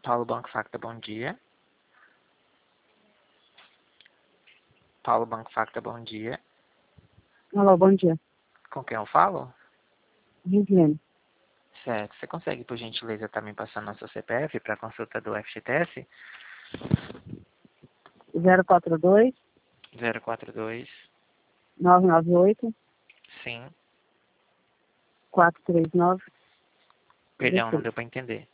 Paulo Banco Facta, bom dia. Paulo Banco Facta, bom dia. Alô, bom dia. Com quem eu falo? Viviane. Certo. Você consegue, por gentileza, estar me passando o seu CPF para consulta do FGTS? 042 042, 998 sim. 439 Perdão, não 16. deu para entender.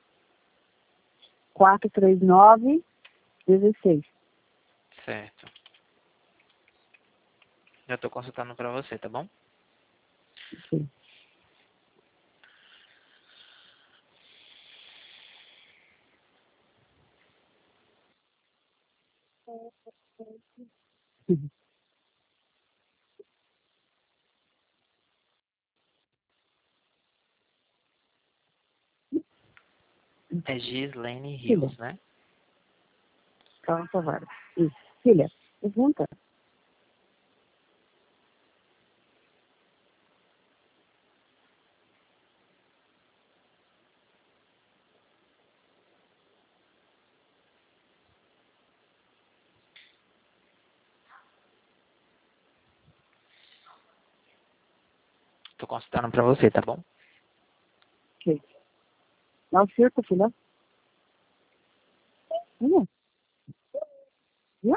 439 16. Certo. Já estou consultando para você, tá bom? Sim. É Gislene Filha, Rios, né? calma, Tavares. Isso. Filha, pergunta. Estou consultando para você, tá bom? Ok. Dá o circo, filha. Filha? Viu?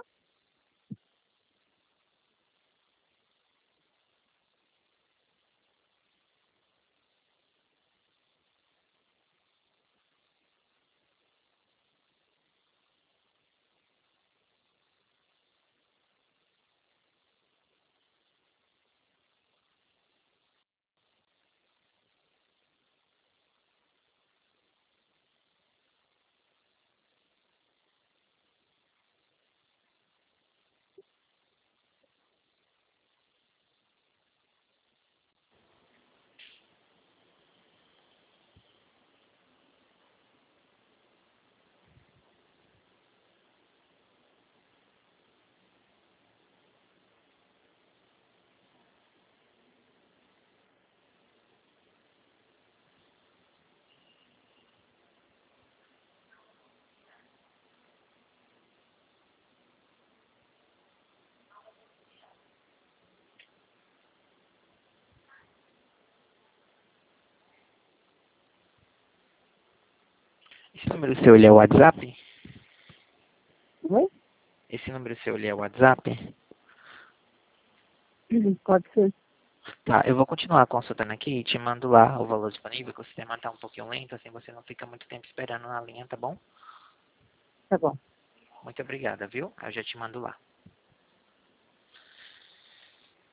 Esse número seu, ele é o WhatsApp? Oi? Esse número seu, ele é o WhatsApp? Pode ser. Tá, eu vou continuar consultando aqui e te mando lá o valor disponível, que o sistema tá um pouquinho lento, assim você não fica muito tempo esperando na linha, tá bom? Tá bom. Muito obrigada, viu? Eu já te mando lá.